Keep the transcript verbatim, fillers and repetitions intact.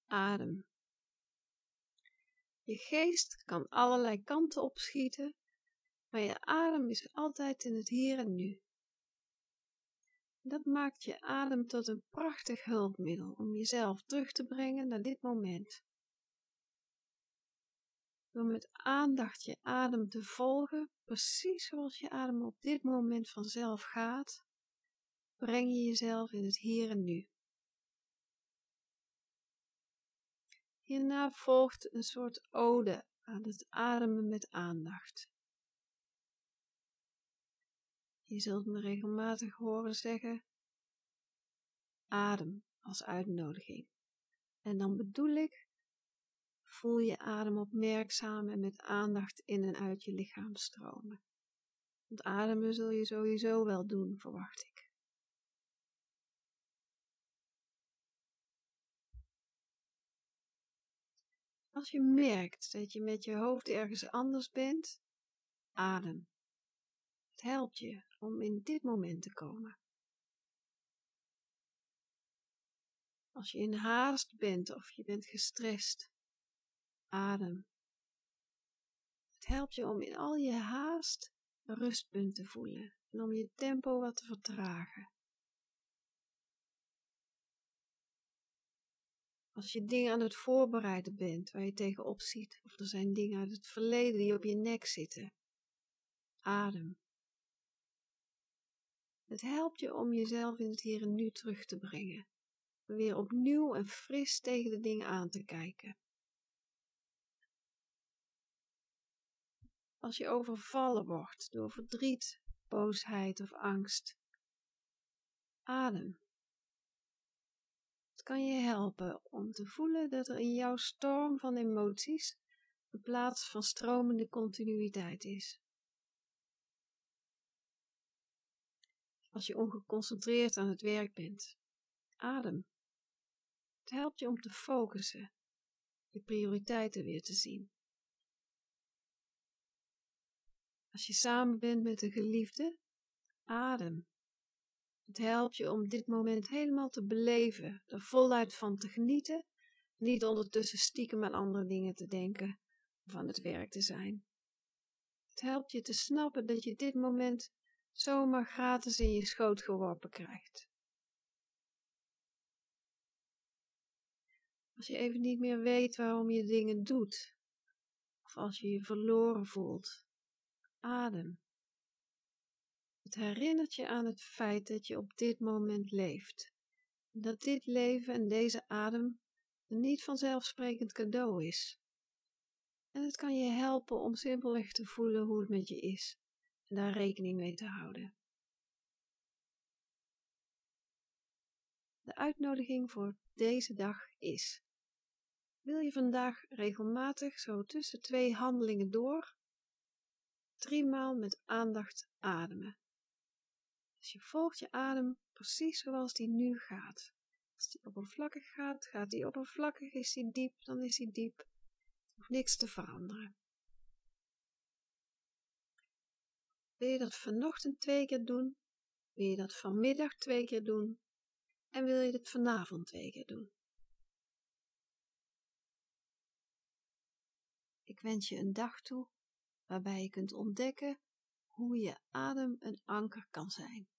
adem. Je geest kan allerlei kanten opschieten, maar je adem is altijd in het hier en nu. Dat maakt je adem tot een prachtig hulpmiddel om jezelf terug te brengen naar dit moment. Door met aandacht je adem te volgen, precies zoals je adem op dit moment vanzelf gaat, breng je jezelf in het hier en nu. Hierna volgt een soort ode aan het ademen met aandacht. Je zult me regelmatig horen zeggen, adem als uitnodiging. En dan bedoel ik, voel je adem opmerkzaam en met aandacht in en uit je lichaam stromen. Want ademen zul je sowieso wel doen, verwacht ik. Als je merkt dat je met je hoofd ergens anders bent, adem. Het helpt je om in dit moment te komen. Als je in haast bent of je bent gestrest, adem. Het helpt je om in al je haast een rustpunt te voelen en om je tempo wat te vertragen. Als je dingen aan het voorbereiden bent waar je tegenop ziet, of er zijn dingen uit het verleden die op je nek zitten, adem. Het helpt je om jezelf in het hier en nu terug te brengen, weer opnieuw en fris tegen de dingen aan te kijken. Als je overvallen wordt door verdriet, boosheid of angst, adem. Het kan je helpen om te voelen dat er in jouw storm van emoties een plaats van stromende continuïteit is. Als je ongeconcentreerd aan het werk bent, adem. Het helpt je om te focussen, je prioriteiten weer te zien. Als je samen bent met een geliefde, adem. Het helpt je om dit moment helemaal te beleven, er voluit van te genieten, niet ondertussen stiekem aan andere dingen te denken of aan het werk te zijn. Het helpt je te snappen dat je dit moment zomaar gratis in je schoot geworpen krijgt. Als je even niet meer weet waarom je dingen doet, of als je je verloren voelt, adem. Het herinnert je aan het feit dat je op dit moment leeft. En dat dit leven en deze adem een niet vanzelfsprekend cadeau is. En het kan je helpen om simpelweg te voelen hoe het met je is en daar rekening mee te houden. De uitnodiging voor deze dag is: wil je vandaag regelmatig zo tussen twee handelingen door, driemaal met aandacht ademen. Dus je volgt je adem precies zoals die nu gaat. Als die oppervlakkig gaat, gaat die oppervlakkig, is die diep, dan is die diep. Er hoeft niks te veranderen. Wil je dat vanochtend twee keer doen? Wil je dat vanmiddag twee keer doen? En wil je dat vanavond twee keer doen? Ik wens je een dag toe waarbij je kunt ontdekken hoe je adem een anker kan zijn.